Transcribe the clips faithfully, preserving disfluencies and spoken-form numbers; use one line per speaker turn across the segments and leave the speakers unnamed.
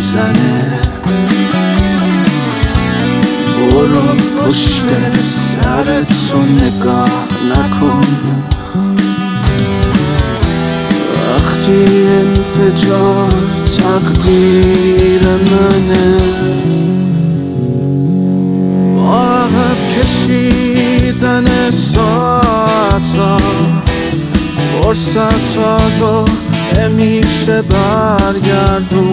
میزنه. برو پشت سرتو نگاه نکن، وقتی انفجار تقدیر منه. با عقب کشیدن ساعتا فرصتا رو نمیشه برگردون.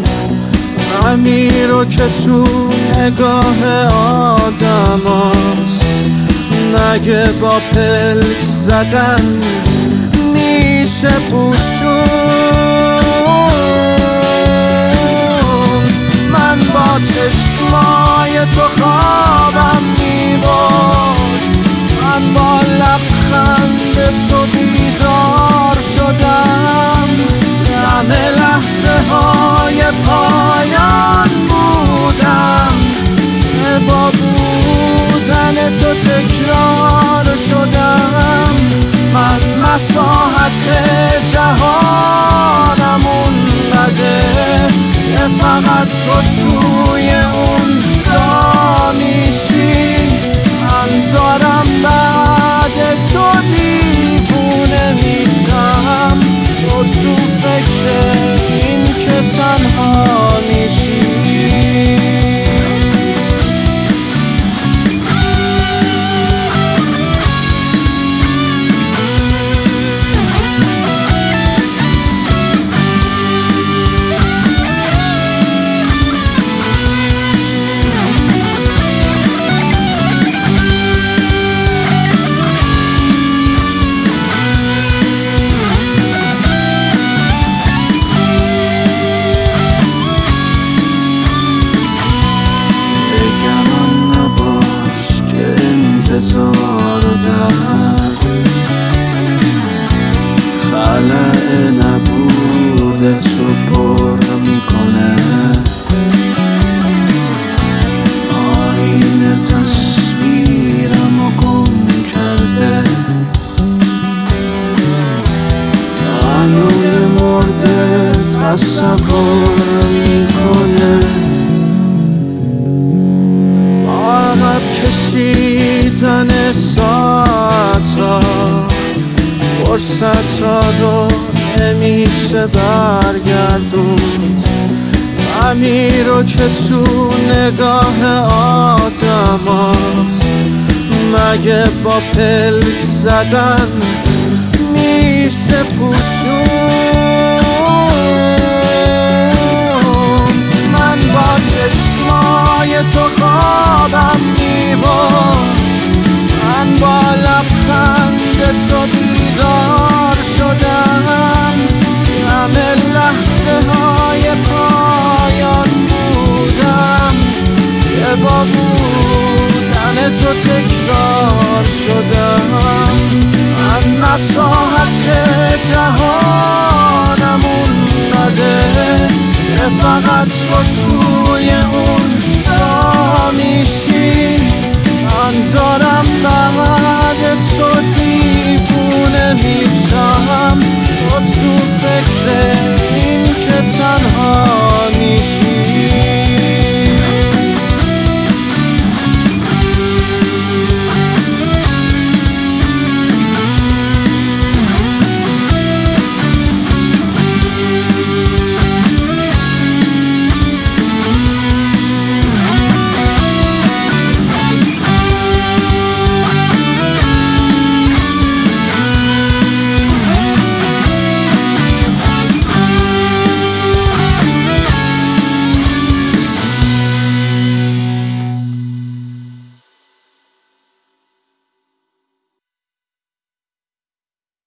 غمی رو که تو نگاه آدم هست، مگه با پلک زدن میشه پوشون؟ من با چشمای تو خوابم میبرد، من با لبخند تو بیدار شدم. همه لحظه های پایان بودم، با بودن تو تکرار شدم. من مساحت جهانم اونقدر که فقط تو توی اون جا میشی. من دارم بعد تو دیوونه میشم، تو تو فکر این که تنها میشی. انتظار و درد خلأ نبود تو پر میکنه. آینه تصویرم و گم کرده، منوی مرده تصور میکنه. عقب کشیدن ساعتا فرصتا رو نمیشه برگردوند. غمی رو که تو نگاه آدم هست، مگه با پلک زدن میشه پوشون؟